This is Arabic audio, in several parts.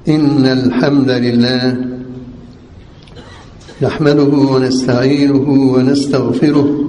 إن الحمد لله نحمده ونستعينه ونستغفره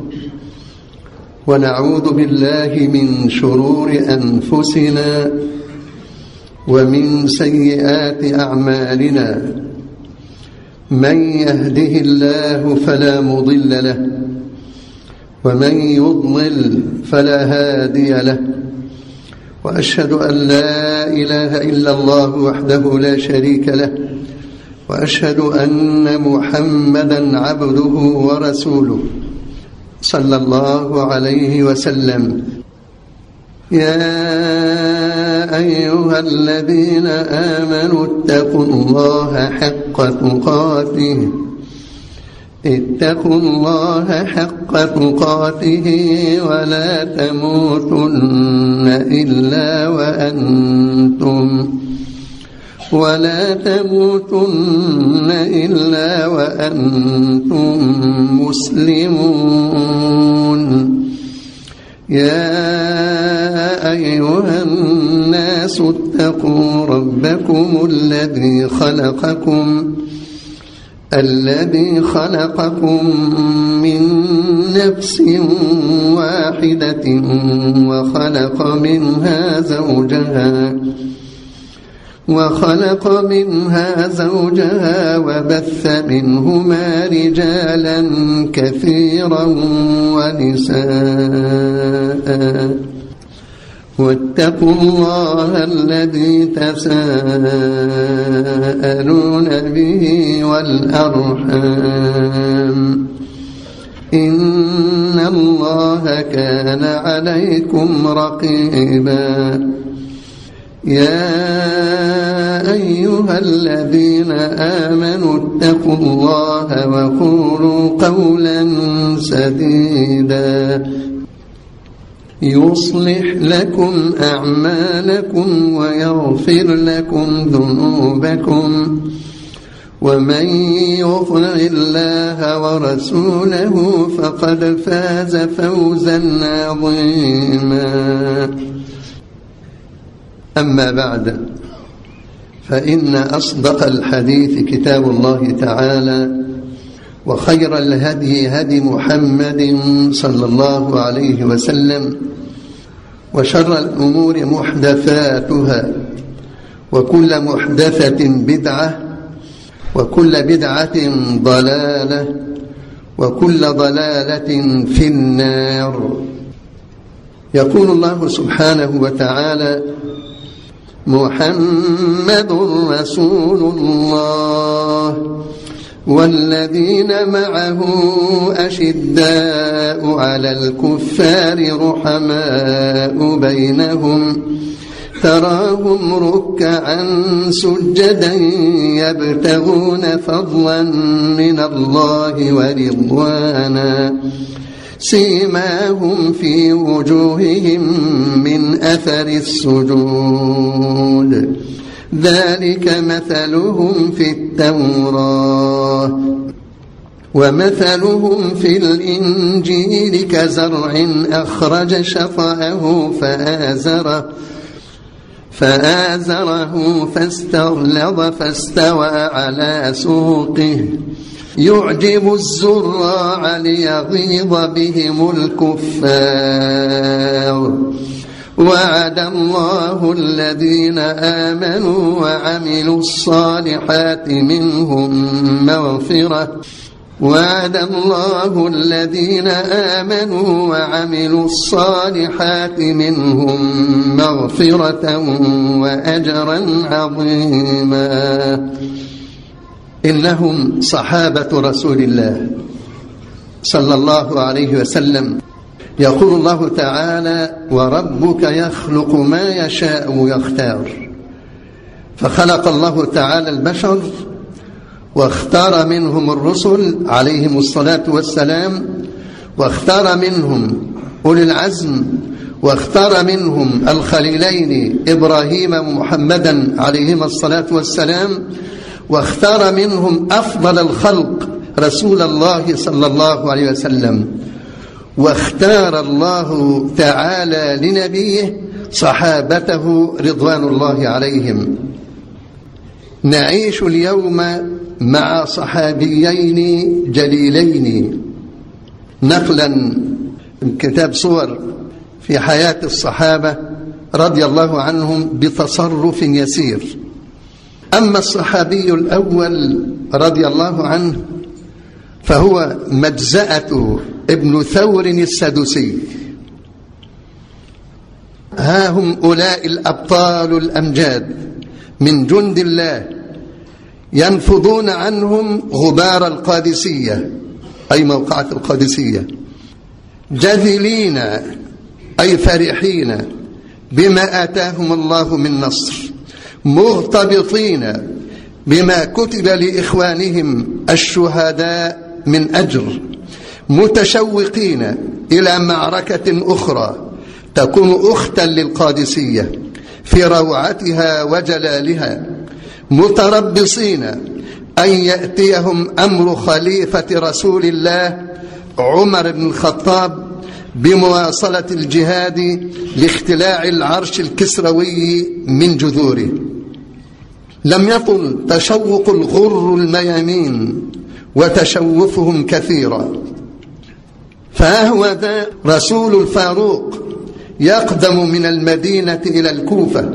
ونعوذ بالله من شرور أنفسنا ومن سيئات أعمالنا. من يهده الله فلا مضل له ومن يضلل فلا هادي له، وأشهد أن لا إله إلا الله وحده لا شريك له، وأشهد أن محمدا عبده ورسوله صلى الله عليه وسلم. يا أيها الذين آمنوا اتقوا الله حق تقاته ولا تموتن إلا وأنتم مسلمون. يا أيها الناس اتقوا ربكم الذي خلقكم من نفس واحدة وخلق منها زوجها وبث منهما رجالا كثيرا ونساء، واتقوا الله الذي تساءلون به والأرحام، إن الله كان عليكم رقيبا. يا أيها الذين آمنوا اتقوا الله وقولوا قولا سديدا يصلح لكم أعمالكم ويغفر لكم ذنوبكم، ومن يطع الله ورسوله فقد فاز فوزا عظيما. أما بعد، فإن أصدق الحديث كتاب الله تعالى، وخير الهدي هدي محمد صلى الله عليه وسلم، وشر الأمور محدثاتها، وكل محدثة بدعة، وكل بدعة ضلالة، وكل ضلالة في النار. يقول الله سبحانه وتعالى: محمد رسول الله والذين معه أشداء على الكفار رحماء بينهم، تراهم ركعا سجدا يبتغون فضلا من الله ورضوانا، سيماهم في وجوههم من أثر السجود، ذلك مثلهم في التوراة ومثلهم في الإنجيل كزرع أخرج شطأه فآزره فاستغلظ فاستوى على سوقه يعجب الزراع ليغيظ بهم الكفار. وعد الله الذين آمنوا وعملوا الصالحات منهم مغفرة وأجرا عظيما. إنهم صحابة رسول الله صلى الله عليه وسلم. يقول الله تعالى: وربك يخلق ما يشاء ويختار. فخلق الله تعالى البشر واختار منهم الرسل عليهم الصلاة والسلام، واختار منهم أولي العزم، واختار منهم الخليلين إبراهيم ومحمدا عليهما الصلاة والسلام، واختار منهم أفضل الخلق رسول الله صلى الله عليه وسلم، واختار الله تعالى لنبيه صحابته رضوان الله عليهم. نعيش اليوم مع صحابيين جليلين، نقلا من كتاب صور في حياة الصحابة رضي الله عنهم بتصرف يسير. أما الصحابي الأول رضي الله عنه فهو مجزأة ابن ثور السدوسي. ها هم أولئك الأبطال الأمجاد من جند الله ينفضون عنهم غبار القادسية، أي موقعة القادسية، جذلين أي فرحين بما آتاهم الله من نصر، مغتبطين بما كتب لإخوانهم الشهداء من أجر، متشوقين إلى معركة أخرى تكون أختا للقادسية في روعتها وجلالها، متربصين أن يأتيهم أمر خليفة رسول الله عمر بن الخطاب بمواصلة الجهاد لاختلاع العرش الكسروي من جذوره. لم يطل تشوق الغر الميامين وتشوفهم كثيرا، فها هو ذا رسول الفاروق يقدم من المدينة إلى الكوفة،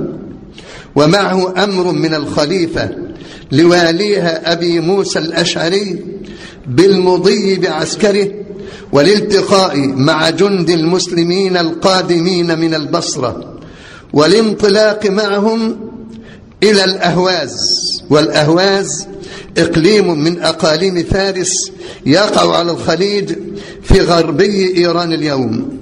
ومعه أمر من الخليفة لواليها أبي موسى الأشعري بالمضي بعسكره والالتقاء مع جند المسلمين القادمين من البصرة، والانطلاق معهم إلى الأهواز. والأهواز إقليم من أقاليم فارس يقع على الخليج في غربي إيران اليوم،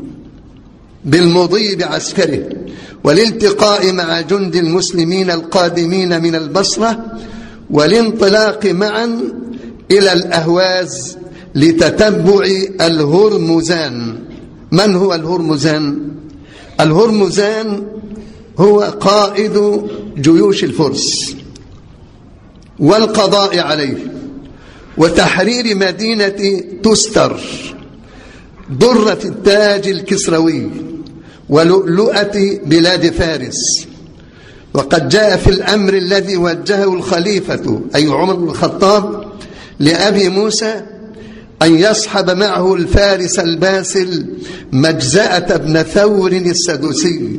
بالمضي بعسكره والالتقاء مع جند المسلمين القادمين من البصرة، والانطلاق معا إلى الأهواز لتتبع الهرمزان. من هو الهرمزان؟ الهرمزان هو قائد جيوش الفرس والقضاء عليه وتحرير مدينة تستر درة التاج الكسروي ولؤلؤة بلاد فارس. وقد جاء في الأمر الذي وجهه الخليفة أي عمر بن الخطاب لأبي موسى أن يصحب معه الفارس الباسل مجزأة بن ثور السدوسي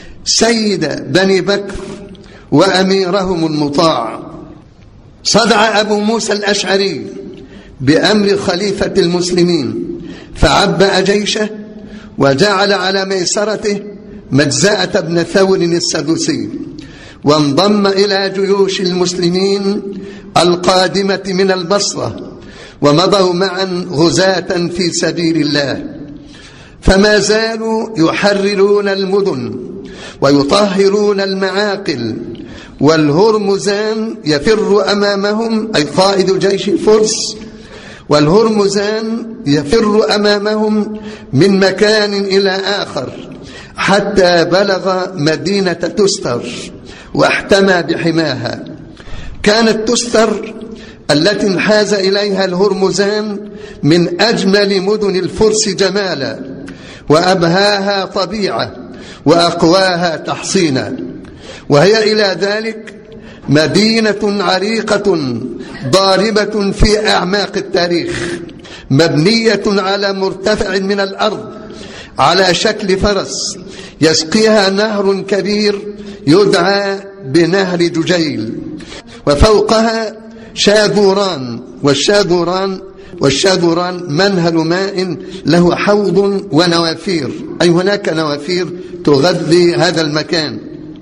سيد بني بكر وأميرهم المطاع. صدع أبو موسى الأشعري بأمر خليفة المسلمين فعبأ جيشه وجعل على ميسرته مجزأة بن ثور السدوسي، وانضم إلى جيوش المسلمين القادمة من البصرة، ومضوا معا غزاة في سبيل الله، فما زالوا يحررون المدن ويطهرون المعاقل، والهرمزان يفر أمامهم أي قائد جيش الفرس، والهرمزان يفر أمامهم من مكان إلى آخر حتى بلغ مدينة تستر واحتمى بحماها. كانت تستر التي انحاز إليها الهرمزان من أجمل مدن الفرس جمالا وأبهاها طبيعة وأقواها تحصينا، وهي إلى ذلك مدينة عريقة ضاربة في أعماق التاريخ، مبنية على مرتفع من الأرض على شكل فرس يسقيها نهر كبير يدعى بنهر ججيل، وفوقها شاذوران، والشاذوران منهل ماء له حوض ونوافير، أي هناك نوافير تغذي هذا المكان.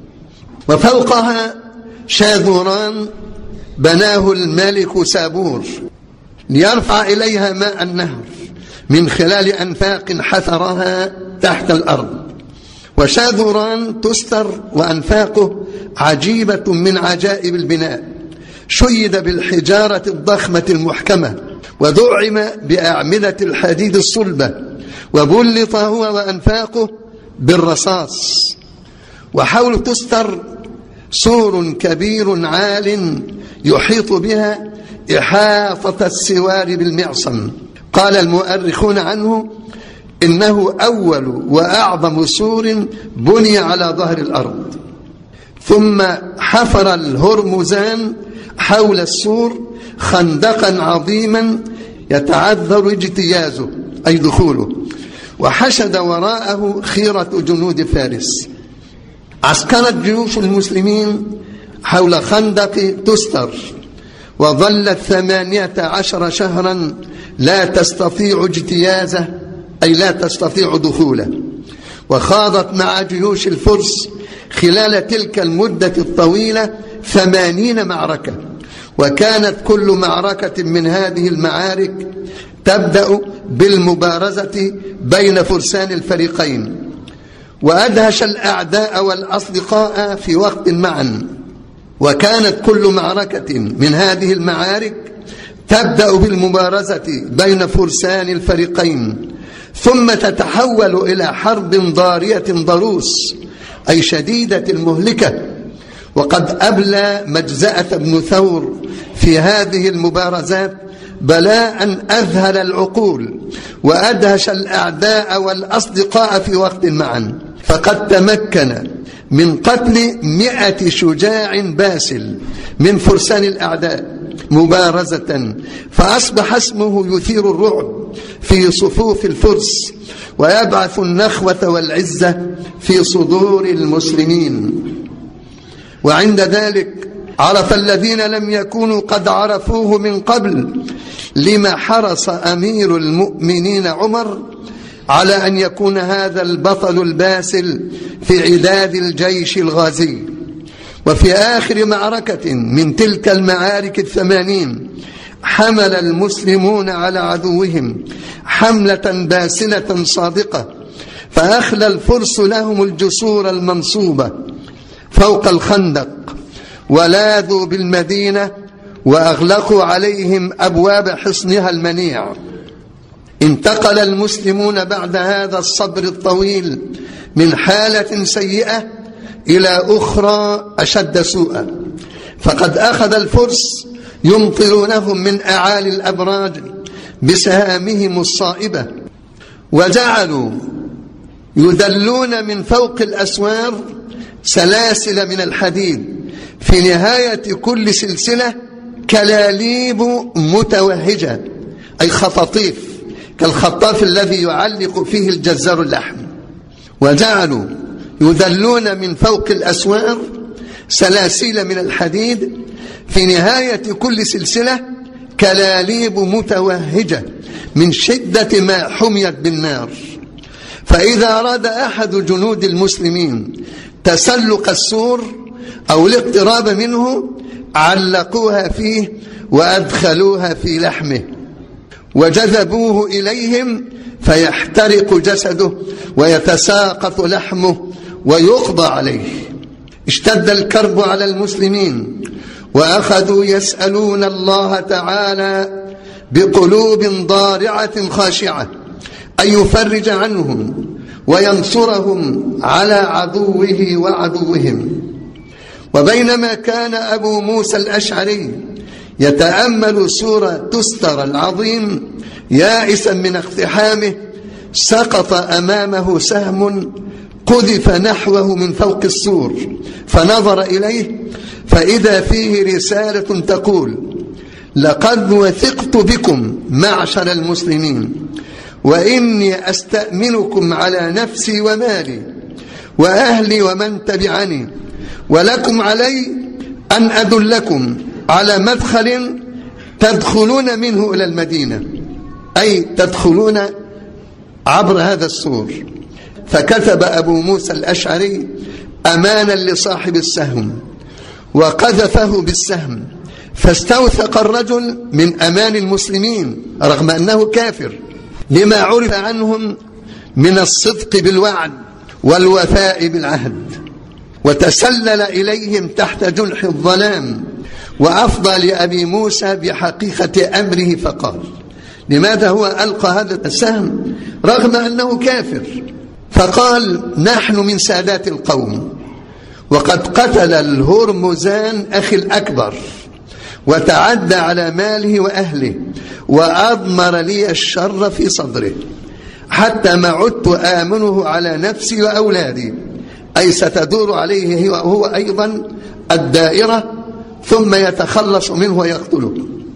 وفوقها شاذوران بناه الملك سابور ليرفع إليها ماء النهر من خلال أنفاق حفرها تحت الأرض. وشاذوران تستر وأنفاقه عجيبة من عجائب البناء، شيد بالحجارة الضخمة المحكمة، ودعم بأعمدة الحديد الصلبة، وبلط هو وأنفاقه بالرصاص. وحول تستر سور كبير عال يحيط بها إحاطة السوار بالمعصم. قال المؤرخون عنه إنه أول وأعظم سور بني على ظهر الأرض. ثم حفر الهرمزان حول السور خندقا عظيما يتعذر اجتيازه أي دخوله، وحشد وراءه خيرة جنود فارس. عسكرت جيوش المسلمين حول خندق تستر، وظلت 18 شهرا لا تستطيع اجتيازه أي لا تستطيع دخوله، وخاضت مع جيوش الفرس خلال تلك المدة الطويلة 80 معركة، وكانت كل معركة من هذه المعارك تبدأ بالمبارزة بين فرسان الفريقين، وأدهش الأعداء والأصدقاء في وقت معا. وكانت كل معركة من هذه المعارك تبدأ بالمبارزة بين فرسان الفريقين، ثم تتحول إلى حرب ضارية ضروس أي شديدة المهلكة. وقد أبلى مجزأة بن ثور في هذه المبارزات بلاء أذهل العقول وأدهش الأعداء والأصدقاء في وقت معا، فقد تمكن من قتل 100 شجاع باسل من فرسان الأعداء مبارزة، فأصبح اسمه يثير الرعب في صفوف الفرس ويبعث النخوة والعزة في صدور المسلمين. وعند ذلك عرف الذين لم يكونوا قد عرفوه من قبل لما حرص أمير المؤمنين عمر على أن يكون هذا البطل الباسل في عداد الجيش الغازي. وفي آخر معركة من تلك المعارك 80 حمل المسلمون على عدوهم حملة باسلة صادقة، فأخلى الفرس لهم الجسور المنصوبة فوق الخندق، ولاذوا بالمدينة وأغلقوا عليهم أبواب حصنها المنيع. انتقل المسلمون بعد هذا الصبر الطويل من حالة سيئة إلى أخرى أشد سوءا، فقد أخذ الفرس يمطرونهم من أعالي الأبراج بسهامهم الصائبة، وجعلوا يدلون من فوق الأسوار سلاسل من الحديد، في نهاية كل سلسلة كلاليب متوهجة أي خطاطيف كالخطاف الذي يعلق فيه الجزار اللحم. وجعلوا يدلون من فوق الأسوار سلاسل من الحديد، في نهاية كل سلسلة كلاليب متوهجة من شدة ما حميت بالنار. فإذا أراد أحد جنود المسلمين تسلق السور أو الاقتراب منه علقوها فيه وأدخلوها في لحمه وجذبوه إليهم فيحترق جسده ويتساقط لحمه ويقضى عليه. اشتد الكرب على المسلمين وأخذوا يسألون الله تعالى بقلوب ضارعة خاشعة أن يفرج عنهم وينصرهم على عدوه وعدوهم. وبينما كان أبو موسى الأشعري يتأمل سورة تستر العظيم يائسا من اقتحامه، سقط أمامه سهم قذف نحوه من فوق السور، فنظر إليه فإذا فيه رسالة تقول: لقد وثقت بكم معشر المسلمين، وإني أستأمنكم على نفسي ومالي وأهلي ومن تبعني، ولكم علي أن أدلكم على مدخل تدخلون منه إلى المدينة، أي تدخلون عبر هذا السور. فكتب أبو موسى الأشعري أمانا لصاحب السهم وقذفه بالسهم، فاستوثق الرجل من أمان المسلمين رغم أنه كافر لما عرف عنهم من الصدق بالوعد والوفاء بالعهد، وتسلل إليهم تحت جنح الظلام وأفضى لأبي موسى بحقيقة أمره، فقال: لماذا هو ألقى هذا السهم رغم أنه كافر؟ فقال: نحن من سادات القوم، وقد قتل الهرمزان أخي الأكبر وتعدى على ماله وأهله وأضمر لي الشر في صدره، حتى ما عدت آمنه على نفسي وأولادي، أي ستدور عليه هو أيضا الدائرة ثم يتخلص منه ويقتله.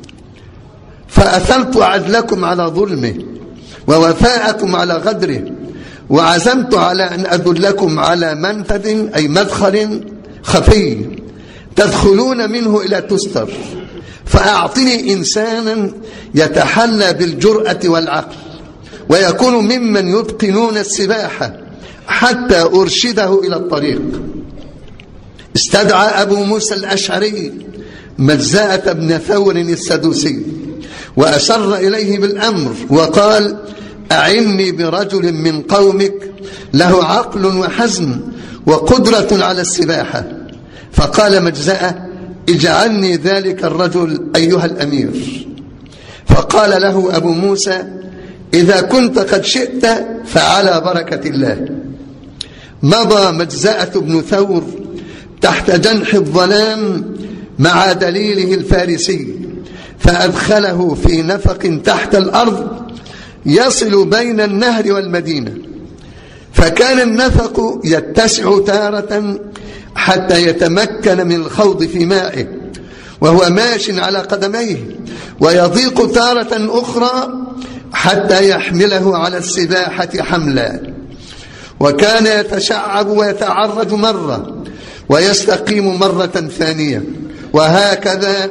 فأثرت عدلكم على ظلمه ووفاءكم على غدره، وعزمت على أن أدلكم على منفذ أي مدخل خفي تدخلون منه إلى تستر، فأعطني إنسانا يتحلى بالجرأة والعقل ويكون ممن يتقنون السباحة حتى أرشده إلى الطريق. استدعى أبو موسى الأشعري مجزاءة بن ثور السدوسي وأشر إليه بالأمر وقال: أعني برجل من قومك له عقل وحزم وقدرة على السباحة. فقال مجزاء: اجعلني ذلك الرجل أيها الأمير. فقال له أبو موسى: إذا كنت قد شئت فعلى بركة الله. مضى مجزاءة بن ثور تحت جنح الظلام مع دليله الفارسي، فأدخله في نفق تحت الأرض يصل بين النهر والمدينة، فكان النفق يتسع تارة حتى يتمكن من الخوض في مائه وهو ماش على قدميه، ويضيق تارة أخرى حتى يحمله على السباحة حملا، وكان يتشعب ويتعرج مرة ويستقيم مرة ثانية، وهكذا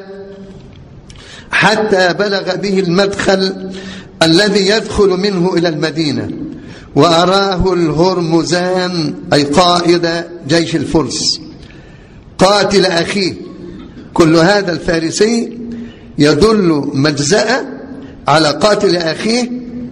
حتى بلغ به المدخل الذي يدخل منه إلى المدينة، وأراه الهرمزان أي قائد جيش الفرس قاتل أخيه. كل هذا الفارسي يدل مجزأة على قاتل أخيه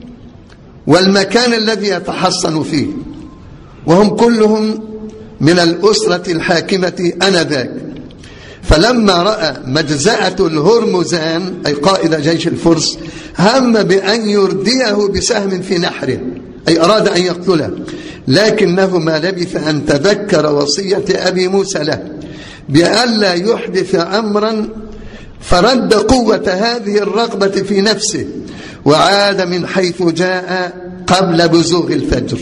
والمكان الذي يتحصن فيه، وهم كلهم من الأسرة الحاكمة آنذاك. فلما رأى مجزأة الهرمزان أي قائد جيش الفرس هم بأن يرديه بسهم في نحره، أي أراد أن يقتله، لكنه ما لبث أن تذكر وصية أبي موسى له بألا يحدث أمرا، فرد قوة هذه الرغبة في نفسه وعاد من حيث جاء قبل بزوغ الفجر.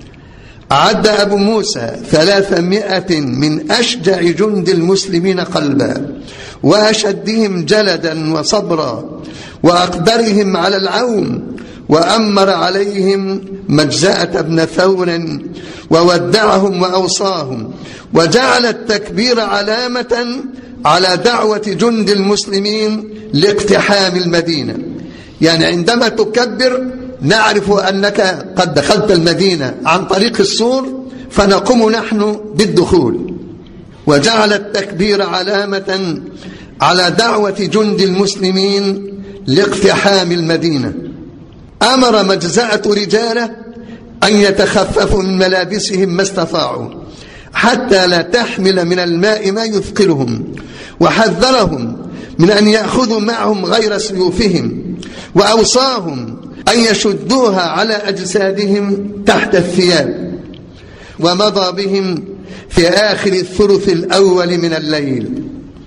عد أبو موسى 300 من أشجع جند المسلمين قلبا وأشدهم جلدا وصبرا وأقدرهم على العون، وأمر عليهم مجزاءة بن ثور وودعهم وأوصاهم، وجعل التكبير علامة على دعوة جند المسلمين لاقتحام المدينة. يعني عندما تكبر نعرف أنك قد دخلت المدينة عن طريق السور، فنقوم نحن بالدخول. وجعل التكبير علامة على دعوة جند المسلمين لاقتحام المدينة. أمر مجزأة رجاله أن يتخففوا من ملابسهم ما استطاعوا حتى لا تحمل من الماء ما يثقلهم، وحذرهم من أن يأخذوا معهم غير سيوفهم، وأوصاهم أن يشدوها على أجسادهم تحت الثياب. ومضى بهم في آخر الثلث الأول من الليل.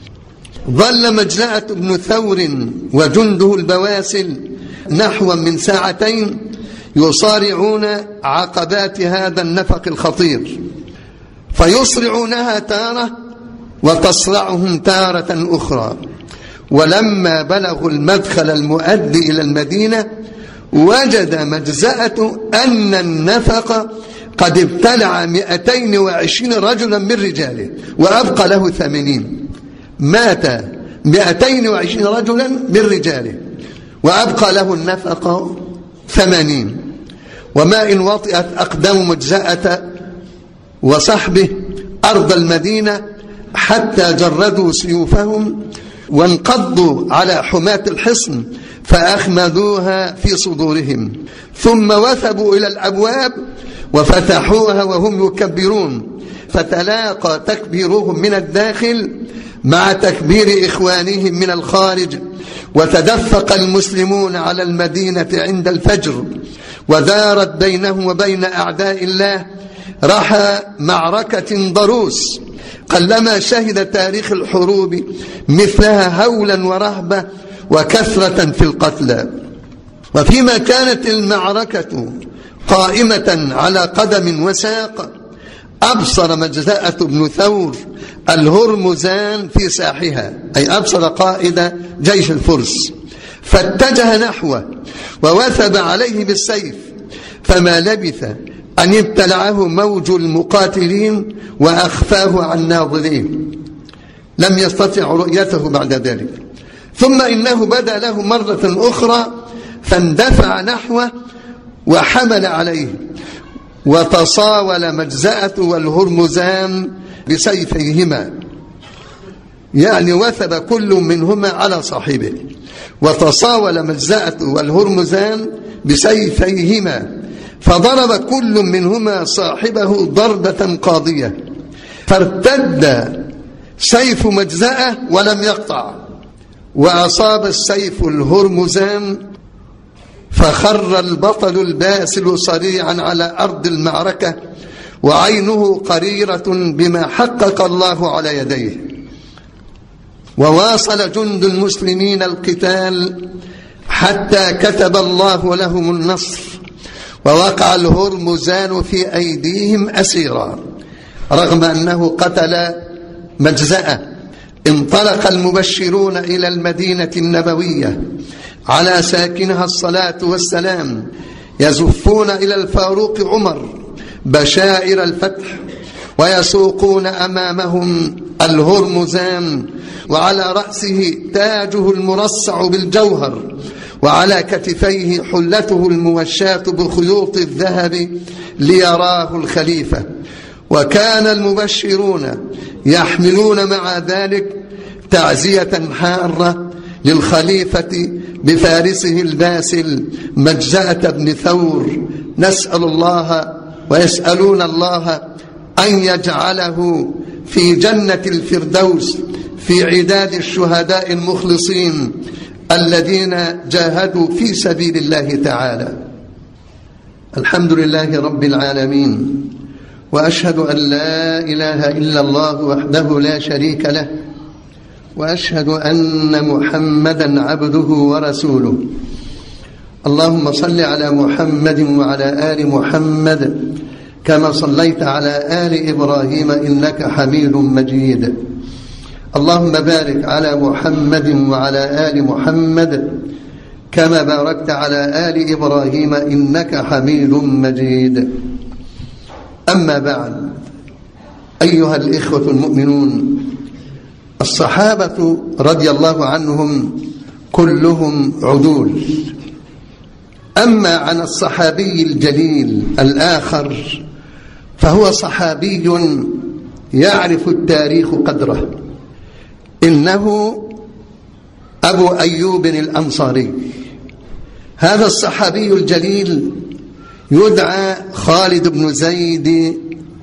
ظل مجزأة بن ثور وجنده البواسل نحو من ساعتين يصارعون عقبات هذا النفق الخطير، فيصرعونها تارة وتصرعهم تارة أخرى. ولما بلغوا المدخل المؤدي إلى المدينة وجد مجزأة أن النفق قد ابتلع 220 رجلا من رجاله وأبقى له 80. مات 220 رجلا من رجاله وأبقى له النفق 80. وما إن وطئت أقدام مجزأة وصحبه أرض المدينة حتى جردوا سيوفهم وانقضوا على حماة الحصن فأخمدوها في صدورهم، ثم وثبوا إلى الأبواب وفتحوها وهم يكبرون، فتلاقى تكبيرهم من الداخل مع تكبير إخوانهم من الخارج، وتدفق المسلمون على المدينة عند الفجر، ودارت بينهم وبين أعداء الله رحى معركة ضروس قلما شهد تاريخ الحروب مثلها هولا ورهبة وكثرة في القتلى. وفيما كانت المعركة قائمة على قدم وساق، أبصر مجزأة بن ثور الهرمزان في ساحها، أي أبصر قائد جيش الفرس، فاتجه نحوه ووثب عليه بالسيف، فما لبث أن ابتلعه موج المقاتلين وأخفاه عن ناظرين، لم يستطع رؤيته بعد ذلك. ثم إنه بدا له مرة أخرى فاندفع نحوه وحمل عليه، وتصاول مجزأة والهرمزان بسيفيهما، يعني وثب كل منهما على صاحبه، وتصاول مجزأة والهرمزان بسيفيهما، فضرب كل منهما صاحبه ضربة قاضية، فارتد سيف مجزأة ولم يقطع، وأصاب السيف الهرمزان، فخر البطل الباسل صريعا على أرض المعركة وعينه قريرة بما حقق الله على يديه. وواصل جند المسلمين القتال حتى كتب الله لهم النصر، ووقع الهرمزان في أيديهم أسيرا رغم أنه قتل مجزأة. انطلق المبشرون إلى المدينة النبوية على ساكنها الصلاة والسلام، يزفون إلى الفاروق عمر بشائر الفتح، ويسوقون أمامهم الهرمزان، وعلى رأسه تاجه المرصع بالجوهر، وعلى كتفيه حلته الموشاة بخيوط الذهب ليراه الخليفة. وكان المبشرون يحملون مع ذلك تعزية حارة للخليفة بفارسه الباسل مجزأة بن ثور، نسأل الله ويسألون الله أن يجعله في جنة الفردوس في عداد الشهداء المخلصين الذين جاهدوا في سبيل الله تعالى. الحمد لله رب العالمين، وأشهد أن لا إله إلا الله وحده لا شريك له، وأشهد أن محمدا عبده ورسوله. اللهم صل على محمد وعلى آل محمد كما صليت على آل إبراهيم إنك حميد مجيد. اللهم بارك على محمد وعلى آل محمد كما باركت على آل إبراهيم إنك حميد مجيد. أما بعد، أيها الإخوة المؤمنون، الصحابة رضي الله عنهم كلهم عدول. أما عن الصحابي الجليل الآخر فهو صحابي يعرف التاريخ قدره، إنه أبو أيوب الأنصاري. هذا الصحابي الجليل يدعى خالد بن زيد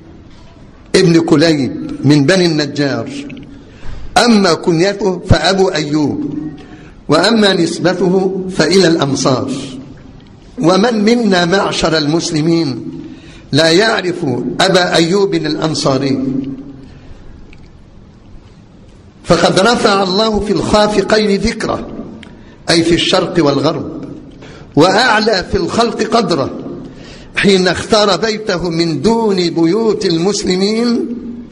ابن كليب من بني النجار. أما كنيته فأبو أيوب، وأما نسبته فإلى الأمصار. ومن منا معشر المسلمين لا يعرف أبا أيوب الأنصاري؟ فقد رفع الله في الخافقين ذكره، أي في الشرق والغرب، وأعلى في الخلق قدره حين اختار بيته من دون بيوت المسلمين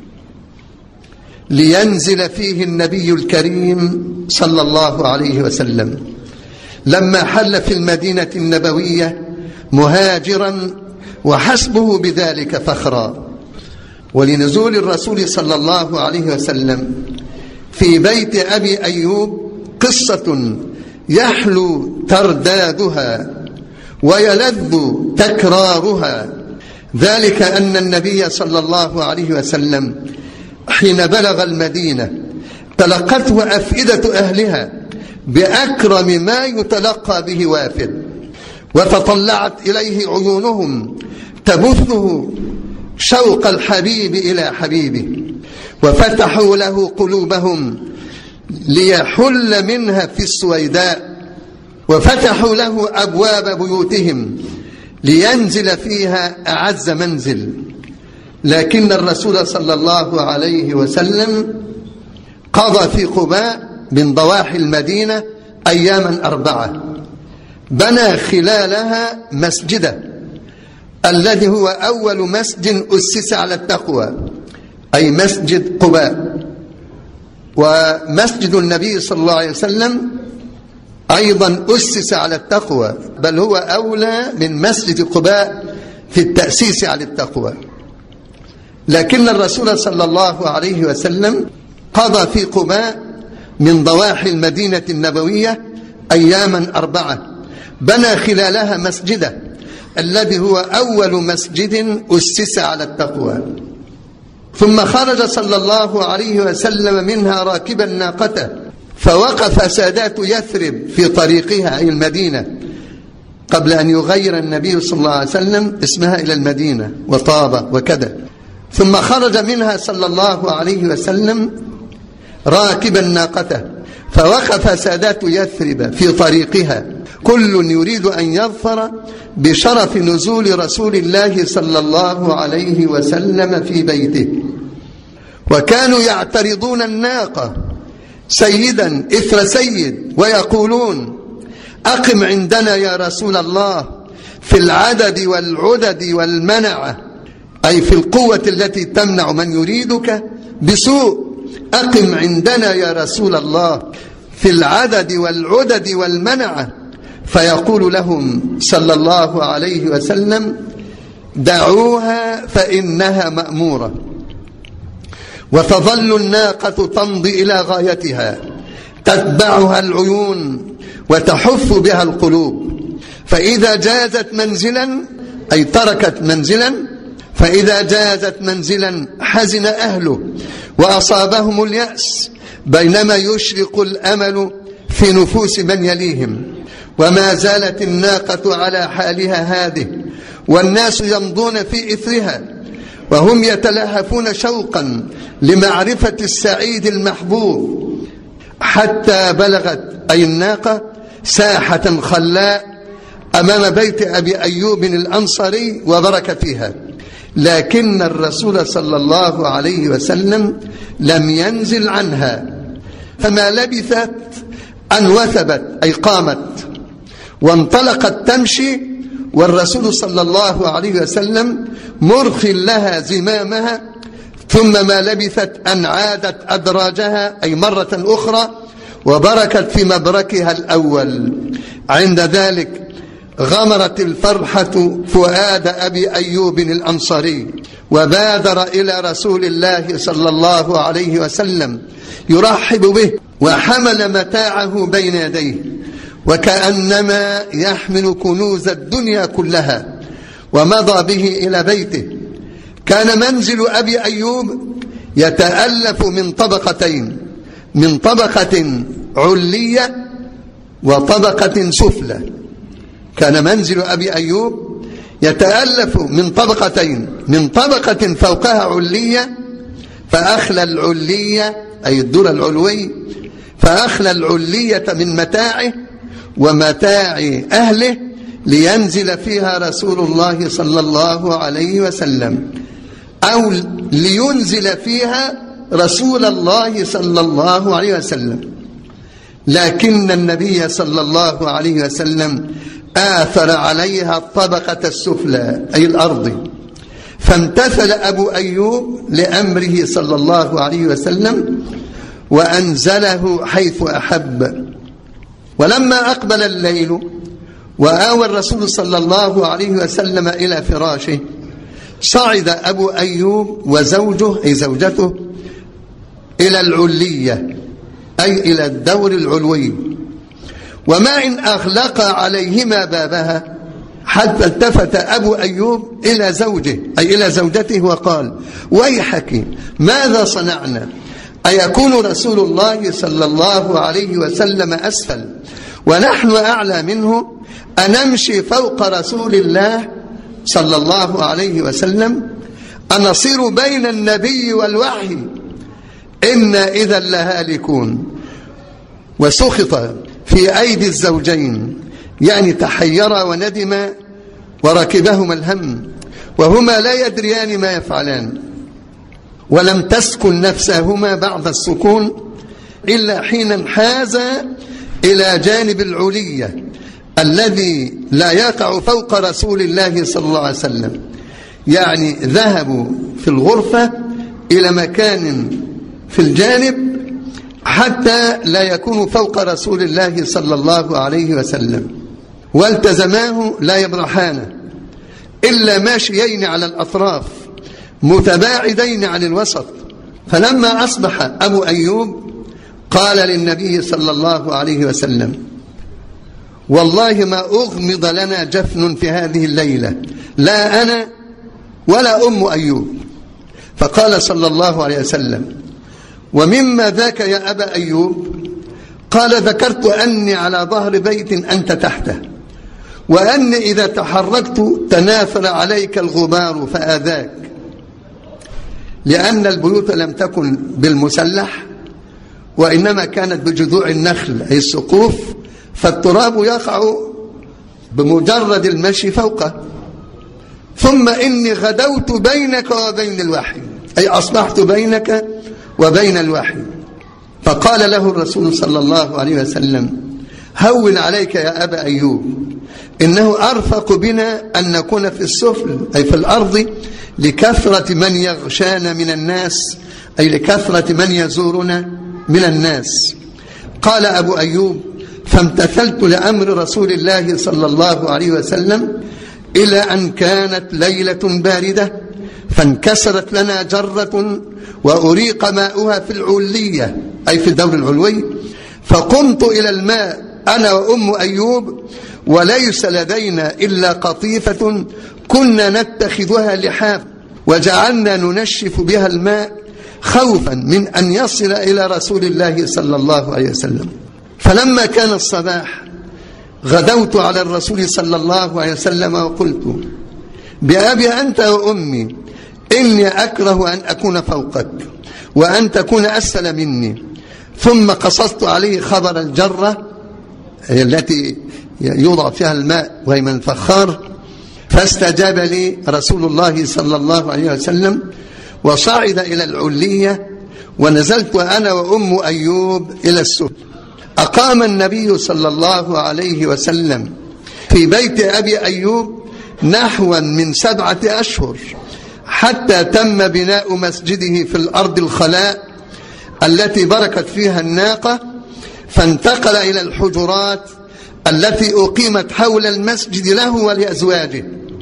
لينزل فيه النبي الكريم صلى الله عليه وسلم، لما حل في المدينة النبوية مهاجرا وحسبه بذلك فخرا. ولنزول الرسول صلى الله عليه وسلم في بيت أبي أيوب قصة يحلو تردادها ويلذ تكرارها، ذلك أن النبي صلى الله عليه وسلم حين بلغ المدينة تلقته أفئدة أهلها بأكرم ما يتلقى به وافد، وتطلعت إليه عيونهم تبثه شوق الحبيب إلى حبيبه، وفتحوا له قلوبهم ليحل منها في السويداء، وفتحوا له أبواب بيوتهم لينزل فيها أعز منزل. لكن الرسول صلى الله عليه وسلم قضى في قباء من ضواحي المدينة أياما 4، بنى خلالها مسجدا، الذي هو أول مسجد أسس على التقوى، أي مسجد قباء. ومسجد النبي صلى الله عليه وسلم أيضا أسس على التقوى، بل هو أولى من مسجد قباء في التأسيس على التقوى. لكن الرسول صلى الله عليه وسلم قضى في قباء من ضواحي المدينة النبوية أياما 4، بنى خلالها مسجده الذي هو أول مسجد أسس على التقوى. ثم خرج صلى الله عليه وسلم منها راكبا ناقته، فوقف سادات يثرب في طريقها أي المدينة قبل أن يغير النبي صلى الله عليه وسلم اسمها إلى المدينة وطابة وكذا. ثم خرج منها صلى الله عليه وسلم راكبا ناقته، فوقف سادات يثرب في طريقها، كل يريد أن يظفر بشرف نزول رسول الله صلى الله عليه وسلم في بيته. وكانوا يعترضون الناقة سيدا إثر سيد ويقولون: أقم عندنا يا رسول الله في العدد والعدد والمنعة، أي في القوة التي تمنع من يريدك بسوء. أقم عندنا يا رسول الله في العدد والعدد والمنعة. فيقول لهم صلى الله عليه وسلم: دعوها فإنها مأمورة. وتظل الناقة تمضي إلى غايتها، تتبعها العيون وتحف بها القلوب، فإذا جازت منزلا أي تركت منزلا، فإذا جازت منزلا حزن أهله وأصابهم اليأس، بينما يشرق الأمل في نفوس من يليهم. وما زالت الناقة على حالها هذه، والناس يمضون في إثرها وهم يتلهفون شوقا لمعرفة السعيد المحبوب، حتى بلغت أي الناقة ساحة خلاء أمام بيت أبي أيوب الأنصاري وبرك فيها. لكن الرسول صلى الله عليه وسلم لم ينزل عنها، فما لبثت أن وثبت أي قامت وانطلقت تمشي، والرسول صلى الله عليه وسلم مرخ لها زمامها. ثم ما لبثت أن عادت أدراجها أي مرة أخرى وبركت في مبركها الأول. عند ذلك غمرت الفرحة فؤاد أبي أيوب الأنصاري، وبادر إلى رسول الله صلى الله عليه وسلم يرحب به، وحمل متاعه بين يديه وكأنما يحمل كنوز الدنيا كلها، ومضى به إلى بيته. كان منزل أبي أيوب يتألف من طبقتين، من طبقة علية وطبقة سفلى. كان منزل أبي أيوب يتألف من طبقتين، من طبقة فوقها علية فأخلى العلية أي الدور العلوي، فأخلى العلية من متاعه ومتاع أهله لينزل فيها رسول الله صلى الله عليه وسلم، أو لينزل فيها رسول الله صلى الله عليه وسلم. لكن النبي صلى الله عليه وسلم آثر عليها الطبقة السفلى أي الأرض، فامتثل أبو أيوب لأمره صلى الله عليه وسلم وأنزله حيث أحب. ولما أقبل الليل وآوى الرسول صلى الله عليه وسلم إلى فراشه، صعد أبو أيوب وزوجه أي زوجته إلى العلية أي إلى الدور العلوي، وما إن أغلق عليهما بابها حتى التفت أبو أيوب إلى زوجه أي إلى زوجته وقال: ويحك ماذا صنعنا؟ أيكون رسول الله صلى الله عليه وسلم أسفل ونحن أعلى منه؟ أنمشي فوق رسول الله صلى الله عليه وسلم؟ أنصير بين النبي والوحي؟ إنا إذا لهالكون. وسخط في أيدي الزوجين، يعني تحيرا وندما وركبهما الهم، وهما لا يدريان ما يفعلان. ولم تسكن نفسهما بعد السكون إلا حين انحازا إلى جانب العلية الذي لا يقع فوق رسول الله صلى الله عليه وسلم، يعني ذهبوا في الغرفة إلى مكان في الجانب حتى لا يكونوا فوق رسول الله صلى الله عليه وسلم، والتزماه لا يبرحانه إلا ماشيين على الأطراف متباعدين عن الوسط. فلما أصبح أبو أيوب قال للنبي صلى الله عليه وسلم: والله ما أغمض لنا جفن في هذه الليلة، لا أنا ولا أم أيوب. فقال صلى الله عليه وسلم: ومما ذاك يا أبا أيوب؟ قال: ذكرت أني على ظهر بيت أنت تحته، وأني إذا تحركت تناثر عليك الغبار فآذاك، لأن البيوت لم تكن بالمسلح وإنما كانت بجذوع النخل أي السقوف، فالتراب يقع بمجرد المشي فوقه. ثم إني غدوت بينك وبين الوحي، أي أصبحت بينك وبين الوحي. فقال له الرسول صلى الله عليه وسلم: هون عليك يا أبا أيوب، إنه أرفق بنا أن نكون في السفل أي في الأرض لكثرة من يغشانا من الناس، أي لكثرة من يزورنا من الناس. قال أبو أيوب: فامتثلت لأمر رسول الله صلى الله عليه وسلم إلى أن كانت ليلة باردة، فانكسرت لنا جرة وأريق ماؤها في العلية أي في الدور العلوي، فقمت إلى الماء أنا وأم أيوب، وليس لدينا إلا قطيفة كنا نتخذها لحاف، وجعلنا ننشف بها الماء خوفا من أن يصل إلى رسول الله صلى الله عليه وسلم. فلما كان الصباح غدوت على الرسول صلى الله عليه وسلم وقلت: بأبي أنت وأمي، إني أكره أن أكون فوقك وأن تكون أسفل مني. ثم قصصت عليه خبر الجرة التي يوضع فيها الماء وهي من الفخار، فاستجاب لي رسول الله صلى الله عليه وسلم وصعد إلى العلية، ونزلت أنا وأم أيوب إلى السفل. أقام النبي صلى الله عليه وسلم في بيت أبي أيوب نحو من 7 أشهر، حتى تم بناء مسجده في الأرض الخلاء التي بركت فيها الناقة، فانتقل إلى الحجرات التي أقيمت حول المسجد له ولأزواجه.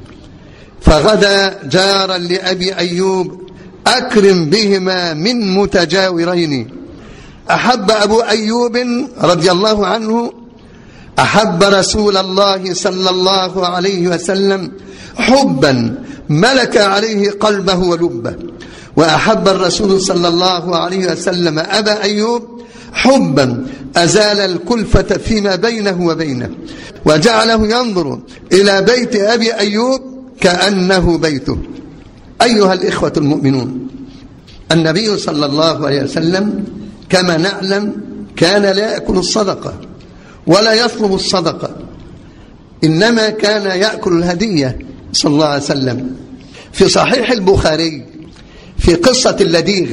فغدا جارا لأبي أيوب أكرم بهما من متجاورين. أحب أبو أيوب رضي الله عنه أحب رسول الله صلى الله عليه وسلم حبا ملك عليه قلبه ولبه، وأحب الرسول صلى الله عليه وسلم أبا أيوب حبا أزال الكلفة فيما بينه وبينه، وجعله ينظر إلى بيت أبي أيوب كأنه بيته. أيها الإخوة المؤمنون، النبي صلى الله عليه وسلم كما نعلم كان لا يأكل الصدقة ولا يطلب الصدقة، إنما كان يأكل الهدية صلى الله عليه وسلم. في صحيح البخاري في قصة اللديغ،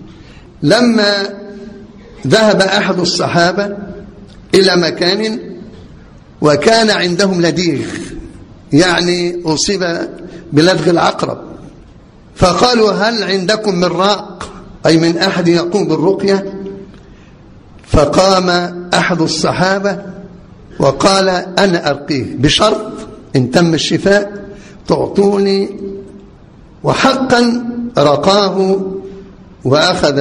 لما ذهب أحد الصحابة إلى مكان وكان عندهم لديغ، يعني أصيب بلدغ العقرب، فقالوا: هل عندكم من راق، أي من أحد يقوم بالرقية؟ فقام أحد الصحابة وقال: أنا أرقيه، بشرط إن تم الشفاء تعطوني. وحقا رقاه وأخذ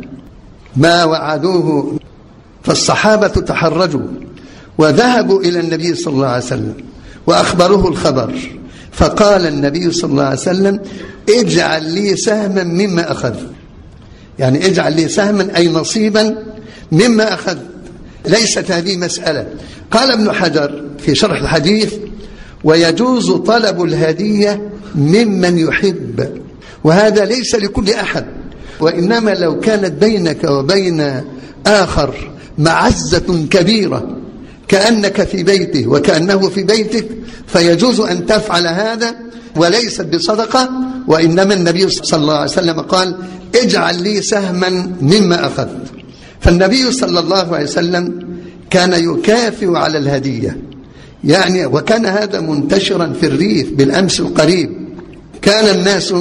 ما وعدوه. فالصحابة تحرجوا وذهبوا إلى النبي صلى الله عليه وسلم وأخبروه الخبر، فقال النبي صلى الله عليه وسلم: اجعل لي سهما مما أخذ، يعني اجعل لي سهما أي نصيبا مما أخذ، ليست هذه مسألة. قال ابن حجر في شرح الحديث: ويجوز طلب الهدية ممن يحب، وهذا ليس لكل أحد، وإنما لو كانت بينك وبين آخر معزة كبيرة كأنك في بيته وكأنه في بيتك، فيجوز أن تفعل هذا، وليست بصدقة، وإنما النبي صلى الله عليه وسلم قال: اجعل لي سهما مما أخذت. فالنبي صلى الله عليه وسلم كان يكافئ على الهدية، يعني وكان هذا منتشرا في الريف بالأمس القريب. كان الناس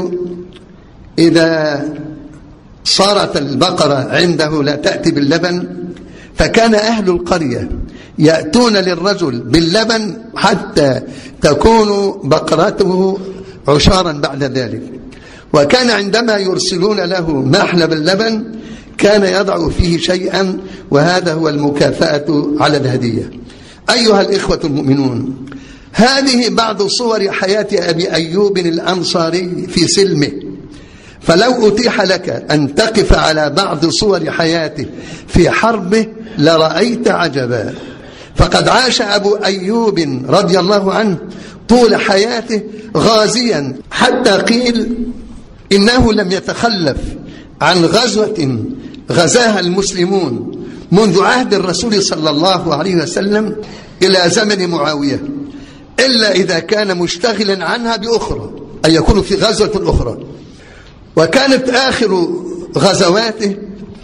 إذا صارت البقرة عنده لا تأتي باللبن، فكان أهل القرية يأتون للرجل باللبن حتى تكون بقرته عشارا بعد ذلك. وكان عندما يرسلون له محلب اللبن كان يضع فيه شيئا، وهذا هو المكافأة على الهدية. أيها الإخوة المؤمنون، هذه بعض صور حياة أبي أيوب الأنصاري في سلمه، فلو أتيح لك أن تقف على بعض صور حياته في حربه لرأيت عجبا. فقد عاش أبو أيوب رضي الله عنه طول حياته غازيا، حتى قيل إنه لم يتخلف عن غزوة غزاها المسلمون منذ عهد الرسول صلى الله عليه وسلم إلى زمن معاوية، إلا إذا كان مشتغلا عنها بأخرى، أن يكون في غزوة أخرى. وكانت آخر غزواته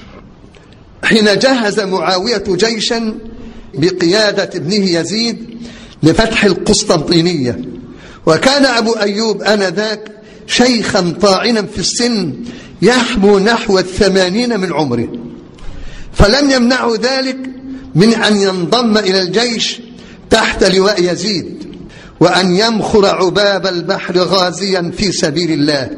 حين جهز معاوية جيشا بقيادة ابنه يزيد لفتح القسطنطينية، وكان أبو أيوب آنذاك شيخا طاعنا في السن يحبو نحو 80 من عمره، فلم يمنعه ذلك من أن ينضم إلى الجيش تحت لواء يزيد، وأن يمخر عباب البحر غازيا في سبيل الله.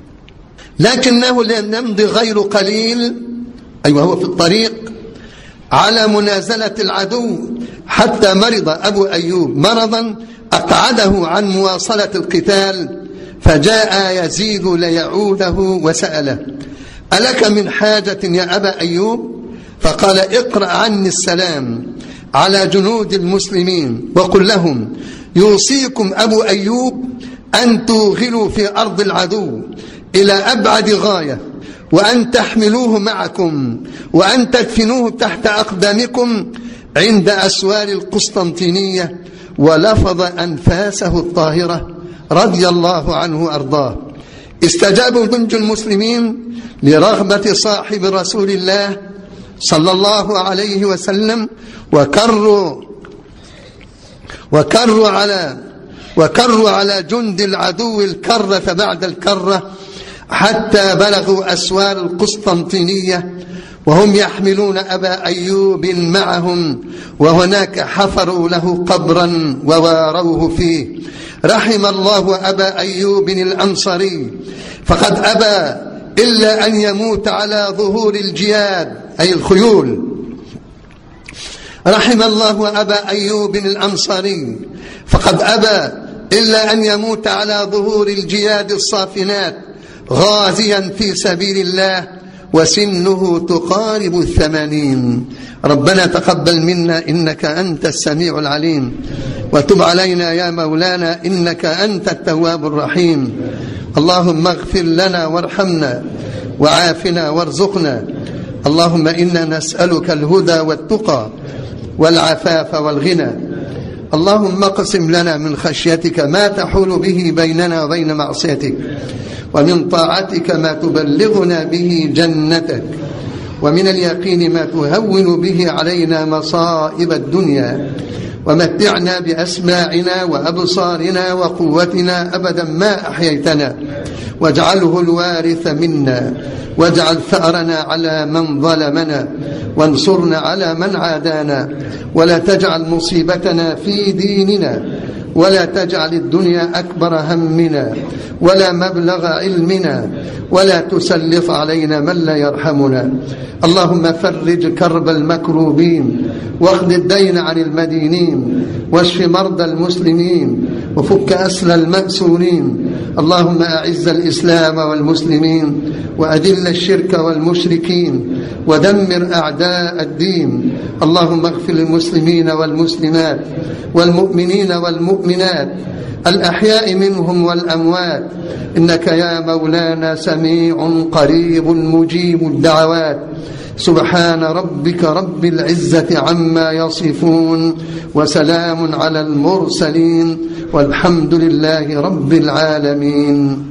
لكنه لم يمضي غير قليل، هو في الطريق على منازلة العدو، حتى مرض أبو أيوب مرضا أقعده عن مواصلة القتال، فجاء يزيد ليعوده وسأله: ألك من حاجة يا أبا أيوب؟ فقال: اقرأ عني السلام على جنود المسلمين وقل لهم: يوصيكم أبو أيوب أن توغلوا في أرض العدو إلى أبعد غاية، وأن تحملوه معكم، وأن تدفنوه تحت أقدامكم عند أسوار القسطنطينية. ولفظ أنفاسه الطاهرة رضي الله عنه وأرضاه. استجابوا جند المسلمين لرغبة صاحب رسول الله صلى الله عليه وسلم، وكروا على جند العدو الكرة بعد الكرة حتى بلغوا أسوار القسطنطينية، وهم يحملون أبا أيوب معهم، وهناك حفروا له قبرا وواروه فيه. رحم الله أبا أيوب الأنصاري، فقد أبى إلا أن يموت على ظهور الجياد أي الخيول. رحم الله أبا أيوب الأنصاري، فقد أبى إلا أن يموت على ظهور الجياد الصافنات غازيا في سبيل الله، وسنه تقارب 80. ربنا تقبل منا إنك أنت السميع العليم، وتب علينا يا مولانا إنك أنت التواب الرحيم. اللهم اغفر لنا وارحمنا وعافنا وارزقنا. اللهم إنا نسألك الهدى والتقى والعفاف والغنى. اللهم اقسم لنا من خشيتك ما تحول به بيننا وبين معصيتك، ومن طاعتك ما تبلغنا به جنتك، ومن اليقين ما تهون به علينا مصائب الدنيا، ومتعنا بأسماعنا وأبصارنا وقوتنا أبدا ما أحييتنا، واجعله الوارث منا، واجعل ثأرنا على من ظلمنا، وانصرنا على من عادانا، ولا تجعل مصيبتنا في ديننا، ولا تجعل الدنيا أكبر همنا ولا مبلغ علمنا، ولا تسلط علينا من لا يرحمنا. اللهم فرج كرب المكروبين، واقض الدين عن المدينين، واشف مرضى المسلمين، وفك أسر المأسورين. اللهم أعز الإسلام والمسلمين، وأذل الشرك والمشركين، ودمر أعداء الدين. اللهم اغفر للمسلمين والمسلمات والمؤمنين والمؤمنات الأحياء منهم والأموات، إنك يا مولانا سميع قريب مجيب الدعوات. سبحان ربك رب العزة عما يصفون، وسلام على المرسلين، والحمد لله رب العالمين.